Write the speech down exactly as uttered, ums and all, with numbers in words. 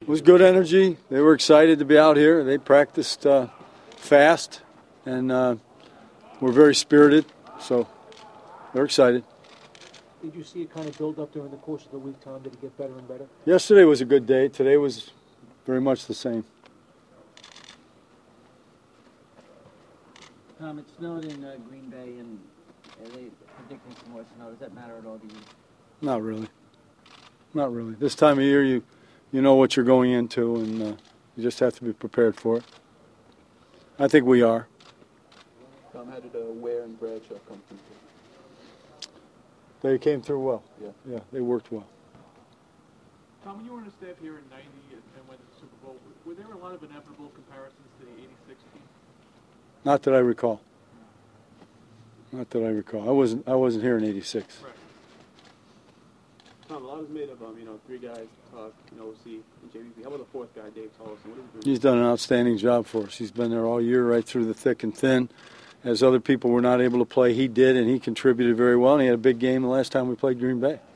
was good energy. They were excited to be out here. They practiced uh, fast, and uh, were very spirited, so they're excited. Did you see it kind of build up during the course of the week, Tom? Did it get better and better? Yesterday was a good day. Today was very much the same. Tom, it snowed in uh, Green Bay, and uh, they predicting some more snow. Does that matter at all to you? Not really. Not really. This time of year, you you know what you're going into, and uh, you just have to be prepared for it. I think we are. Tom, how did uh, Ware and Bradshaw come through? They came through well. Yeah. Yeah, they worked well. Tom, when you were on the staff here in ninety and, and went to the Super Bowl, were there a lot of inevitable comparisons to the eighty-six team? Not that I recall. Not that I recall. I wasn't. I wasn't here in eighty-six. Right. Tom, a lot is made of, um, you know, three guys, Tuck, you know, O C, and J V P. How about the fourth guy, Dave Tollison? What is he doing? He's done an outstanding job for us. He's been there all year, right through the thick and thin. As other people were not able to play, he did, and he contributed very well, and he had a big game the last time we played Green Bay.